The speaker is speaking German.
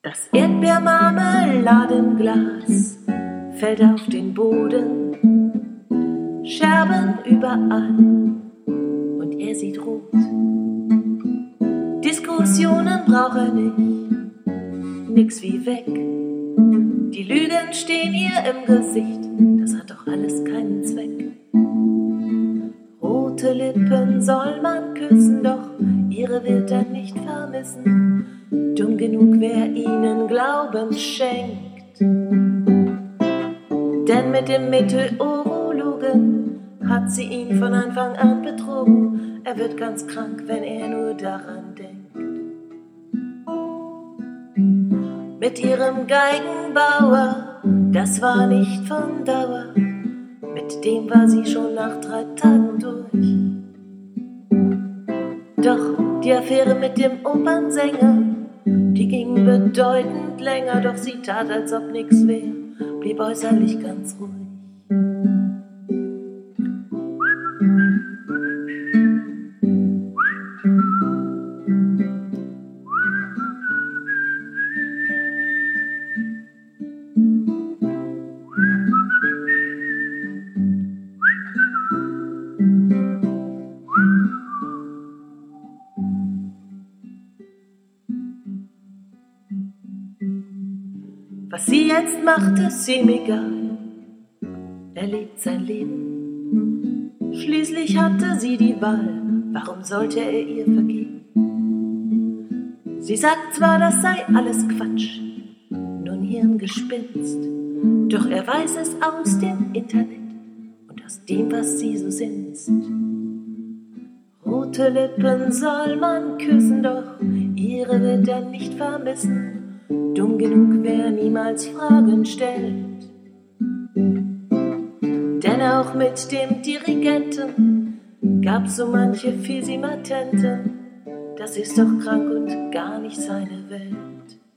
Das Erdbeermarmeladenglas fällt auf den Boden, Scherben überall und er sieht rot. Diskussionen braucht er nicht, nix wie weg. Die Lügen stehen ihr im Gesicht, das hat doch alles keinen Zweck. Rote Lippen soll man küssen, doch ihre wird er nicht vermissen. Dumm genug, wer ihnen Glauben schenkt. Denn mit dem Meteorologen hat sie ihn von Anfang an betrogen. Er wird ganz krank, wenn er nur daran denkt. Mit ihrem Geigenbauer, das war nicht von Dauer. Mit dem war sie schon nach 3 Tagen durch. Doch die Affäre mit dem Opernsänger, die ging bedeutend länger. Doch sie tat, als ob nix wär, blieb äußerlich ganz ruhig. Was sie jetzt macht, ist ihm egal. Er lebt sein Leben. Schließlich hatte sie die Wahl. Warum sollte er ihr vergeben? Sie sagt zwar, das sei alles Quatsch, nur ein Hirngespinst. Doch er weiß es aus dem Internet und aus dem, was sie so sinst. Rote Lippen soll man küssen, doch ihre wird er nicht vermissen. Dumm genug, wer niemals Fragen stellt. Denn auch mit dem Dirigenten gab's so manche Fisimatente. Das ist doch krank und gar nicht seine Welt.